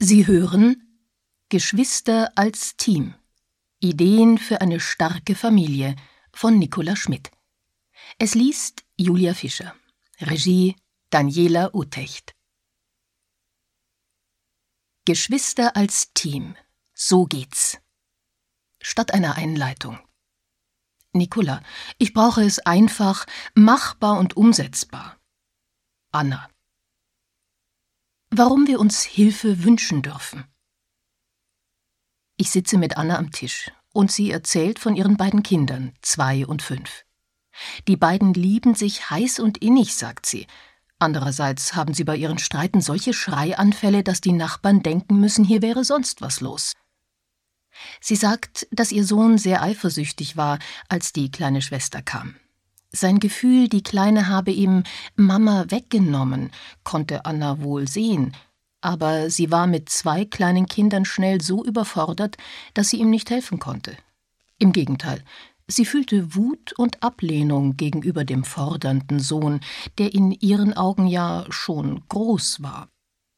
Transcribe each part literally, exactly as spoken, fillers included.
Sie hören Geschwister als Team. Ideen für eine starke Familie von Nicola Schmidt. Es liest Julia Fischer. Regie Daniela Utecht. Geschwister als Team. So geht's. Statt einer Einleitung. Nicola, ich brauche es einfach, machbar und umsetzbar. Anna. Warum wir uns Hilfe wünschen dürfen. Ich sitze mit Anna am Tisch und sie erzählt von ihren beiden Kindern, zwei und fünf. Die beiden lieben sich heiß und innig, sagt sie. Andererseits haben sie bei ihren Streiten solche Schreianfälle, dass die Nachbarn denken müssen, hier wäre sonst was los. Sie sagt, dass ihr Sohn sehr eifersüchtig war, als die kleine Schwester kam. Sein Gefühl, die Kleine habe ihm Mama weggenommen, konnte Anna wohl sehen, aber sie war mit zwei kleinen Kindern schnell so überfordert, dass sie ihm nicht helfen konnte. Im Gegenteil, sie fühlte Wut und Ablehnung gegenüber dem fordernden Sohn, der in ihren Augen ja schon groß war.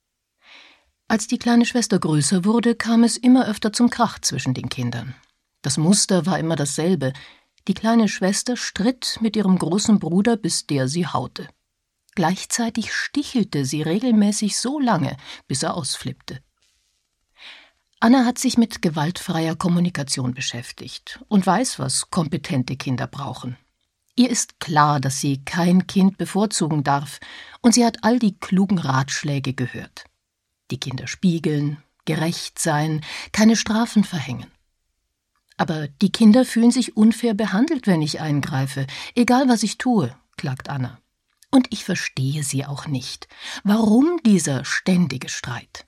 Als die kleine Schwester größer wurde, kam es immer öfter zum Krach zwischen den Kindern. Das Muster war immer dasselbe. Die kleine Schwester stritt mit ihrem großen Bruder, bis der sie haute. Gleichzeitig stichelte sie regelmäßig so lange, bis er ausflippte. Anna hat sich mit gewaltfreier Kommunikation beschäftigt und weiß, was kompetente Kinder brauchen. Ihr ist klar, dass sie kein Kind bevorzugen darf, und sie hat all die klugen Ratschläge gehört. Die Kinder spiegeln, gerecht sein, keine Strafen verhängen. Aber die Kinder fühlen sich unfair behandelt, wenn ich eingreife, egal was ich tue, klagt Anna. Und ich verstehe sie auch nicht. Warum dieser ständige Streit?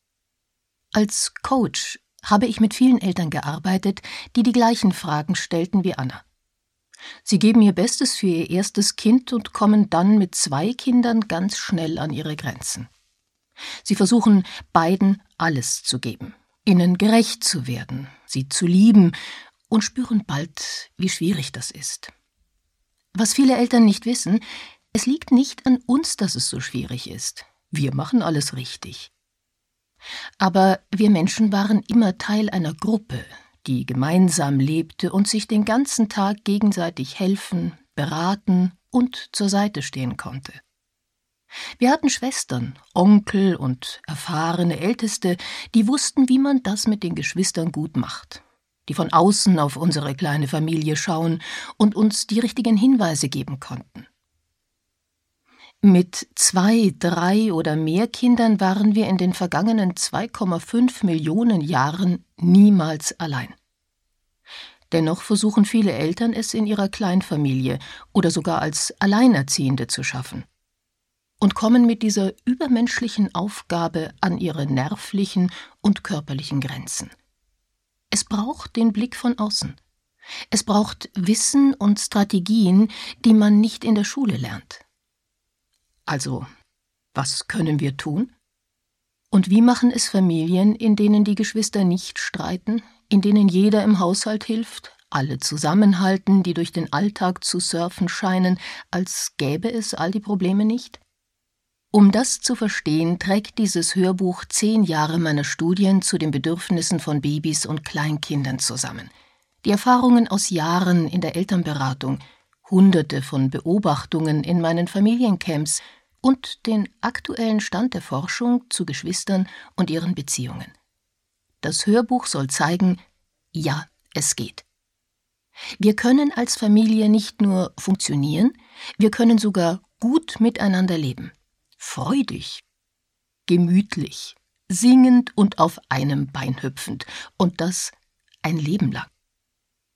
Als Coach habe ich mit vielen Eltern gearbeitet, die die gleichen Fragen stellten wie Anna. Sie geben ihr Bestes für ihr erstes Kind und kommen dann mit zwei Kindern ganz schnell an ihre Grenzen. Sie versuchen, beiden alles zu geben, ihnen gerecht zu werden, sie zu lieben und spüren bald, wie schwierig das ist. Was viele Eltern nicht wissen, es liegt nicht an uns, dass es so schwierig ist. Wir machen alles richtig. Aber wir Menschen waren immer Teil einer Gruppe, die gemeinsam lebte und sich den ganzen Tag gegenseitig helfen, beraten und zur Seite stehen konnte. Wir hatten Schwestern, Onkel und erfahrene Älteste, die wussten, wie man das mit den Geschwistern gut macht, die von außen auf unsere kleine Familie schauen und uns die richtigen Hinweise geben konnten. Mit zwei, drei oder mehr Kindern waren wir in den vergangenen zwei Komma fünf Millionen Jahren niemals allein. Dennoch versuchen viele Eltern es in ihrer Kleinfamilie oder sogar als Alleinerziehende zu schaffen und kommen mit dieser übermenschlichen Aufgabe an ihre nervlichen und körperlichen Grenzen. Es braucht den Blick von außen. Es braucht Wissen und Strategien, die man nicht in der Schule lernt. Also, was können wir tun? Und wie machen es Familien, in denen die Geschwister nicht streiten, in denen jeder im Haushalt hilft, alle zusammenhalten, die durch den Alltag zu surfen scheinen, als gäbe es all die Probleme nicht? Um das zu verstehen, trägt dieses Hörbuch zehn Jahre meiner Studien zu den Bedürfnissen von Babys und Kleinkindern zusammen. Die Erfahrungen aus Jahren in der Elternberatung, Hunderte von Beobachtungen in meinen Familiencamps und den aktuellen Stand der Forschung zu Geschwistern und ihren Beziehungen. Das Hörbuch soll zeigen, ja, es geht. Wir können als Familie nicht nur funktionieren, wir können sogar gut miteinander leben. Freudig, gemütlich, singend und auf einem Bein hüpfend. Und das ein Leben lang.